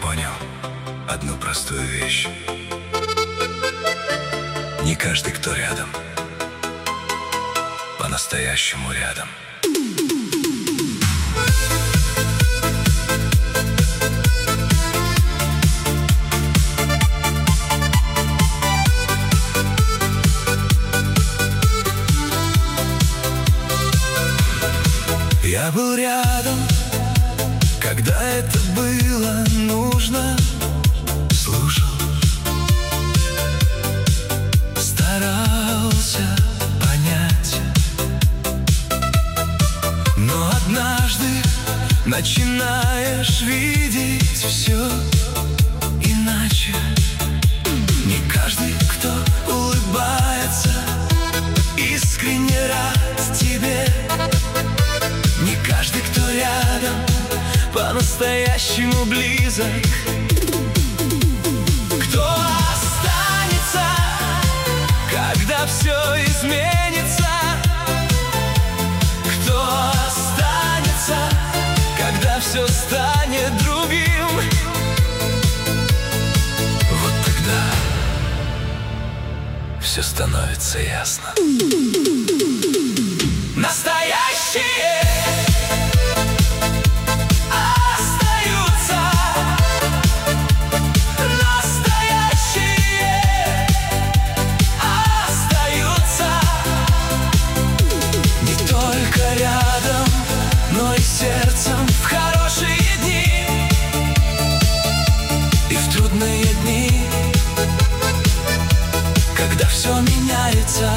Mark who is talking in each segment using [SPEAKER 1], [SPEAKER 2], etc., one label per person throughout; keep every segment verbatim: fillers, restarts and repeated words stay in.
[SPEAKER 1] понял одну простую вещь. Не каждый, кто рядом, по-настоящему рядом. Я был рядом, когда это было нужно. Слушал, старался понять. Но однажды начинаешь видеть все иначе. Не каждый, кто улыбается, искренне рад тебе. Не каждый, кто рядом, по-настоящему близок. Кто останется, когда все изменится? Кто останется, когда все станет другим? Вот тогда все становится ясно. Настоящие сердцем в хорошие дни и в трудные дни, когда все меняется.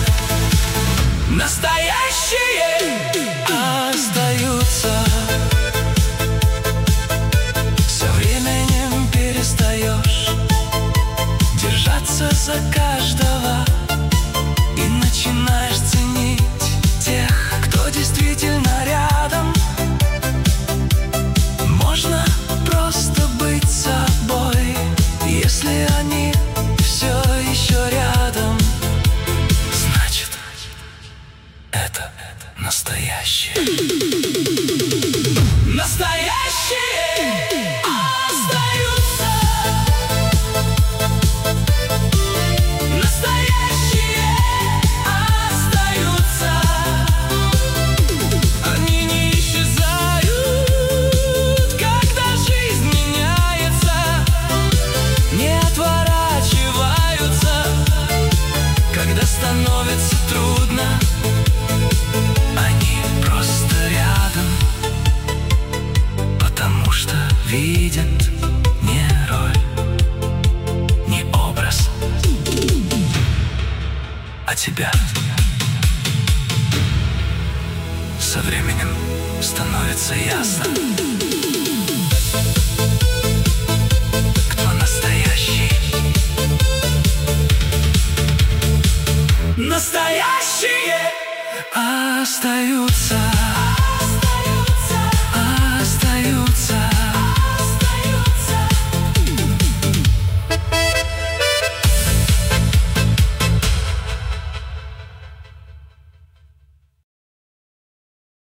[SPEAKER 1] Настоящие остаются. Со временем перестаешь держаться за каждого и начинаешь ценить тех, кто действительно рядом. Можно просто быть собой, если они все еще рядом. Значит, это настоящие. Настоящие остаются. Настоящие остаются. Они не исчезают, когда становится трудно. Они просто рядом, потому что видят не роль, не образ, а тебя. Со временем становится ясно.